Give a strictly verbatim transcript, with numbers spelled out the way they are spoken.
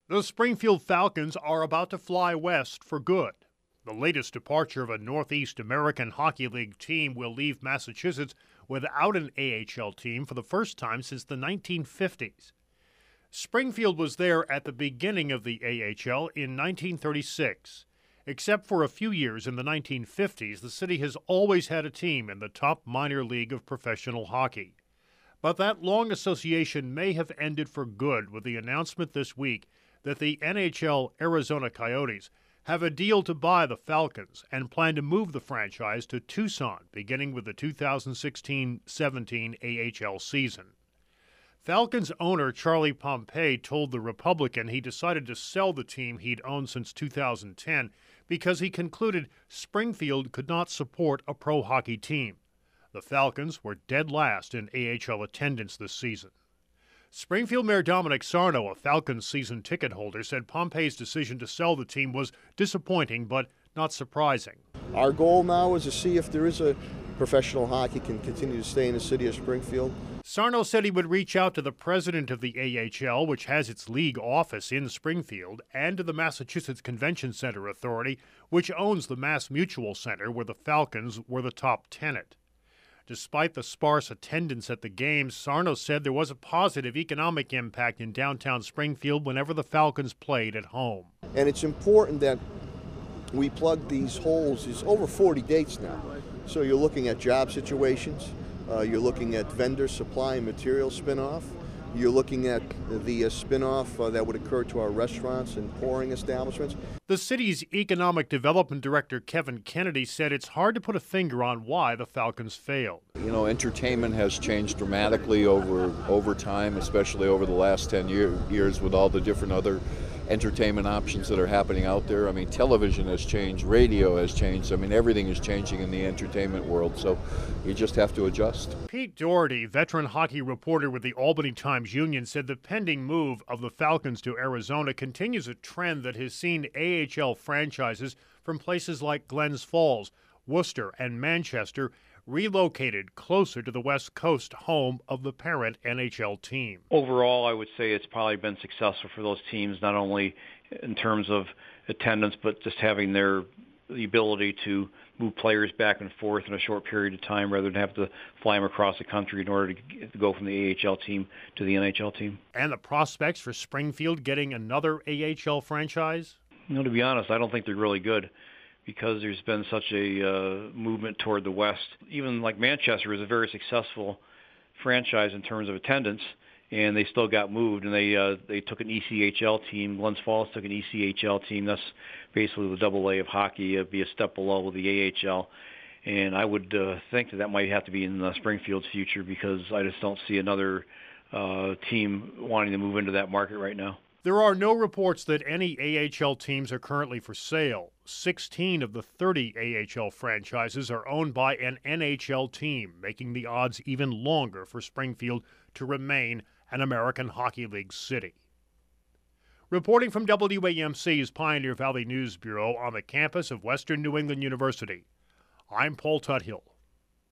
The Springfield Falcons are about to fly west for good. The latest departure of a Northeast American Hockey League team will leave Massachusetts without an A H L team for the first time since the nineteen fifties. Springfield was there at the beginning of the A H L in nineteen thirty-six. Except for a few years in the nineteen fifties, the city has always had a team in the top minor league of professional hockey. But that long association may have ended for good with the announcement this week that the N H L Arizona Coyotes have a deal to buy the Falcons and plan to move the franchise to Tucson beginning with the two thousand sixteen seventeen A H L season. Falcons owner Charlie Pompey told The Republican he decided to sell the team he'd owned since two thousand ten because he concluded Springfield could not support a pro hockey team. The Falcons were dead last in A H L attendance this season. Springfield Mayor Dominic Sarno, a Falcons season ticket holder, said Pompey's decision to sell the team was disappointing but not surprising. Our goal now is to see if there is a professional hockey can continue to stay in the city of Springfield. Sarno said he would reach out to the president of the A H L, which has its league office in Springfield, and to the Massachusetts Convention Center Authority, which owns the Mass Mutual Center, where the Falcons were the top tenant. Despite the sparse attendance at the games, Sarno said there was a positive economic impact in downtown Springfield whenever the Falcons played at home. And it's important that we plug these holes. There's over forty dates now. So you're looking at job situations, uh, you're looking at vendor supply and material spinoff, you're looking at the uh, spinoff uh, that would occur to our restaurants and pouring establishments. The city's economic development director, Kevin Kennedy, said it's hard to put a finger on why the Falcons failed. You know, entertainment has changed dramatically over over time, especially over the last ten year, years with all the different other entertainment options that are happening out there. I mean, television has changed, radio has changed. I mean, everything is changing in the entertainment world, so you just have to adjust. Pete Doherty, veteran hockey reporter with the Albany Times-Union, said the pending move of the Falcons to Arizona continues a trend that has seen A H L franchises from places like Glens Falls, Worcester, and Manchester relocated closer to the West Coast home of the parent N H L team. Overall, I would say it's probably been successful for those teams, not only in terms of attendance, but just having their the ability to move players back and forth in a short period of time rather than have to fly them across the country in order to go from the A H L team to the N H L team. And the prospects for Springfield getting another A H L franchise? You know, to be honest, I don't think they're really good, because there's been such a uh, movement toward the West. Even like Manchester is a very successful franchise in terms of attendance, and they still got moved, and they uh, they took an E C H L team. Glens Falls took an E C H L team. That's basically the double A of hockey. It'd be a step below the A H L. And I would uh, think that that might have to be in uh, Springfield's future, because I just don't see another uh, team wanting to move into that market right now. There are no reports that any A H L teams are currently for sale. sixteen of the thirty A H L franchises are owned by an N H L team, making the odds even longer for Springfield to remain an American Hockey League city. Reporting from W A M C's Pioneer Valley News Bureau on the campus of Western New England University, I'm Paul Tuthill.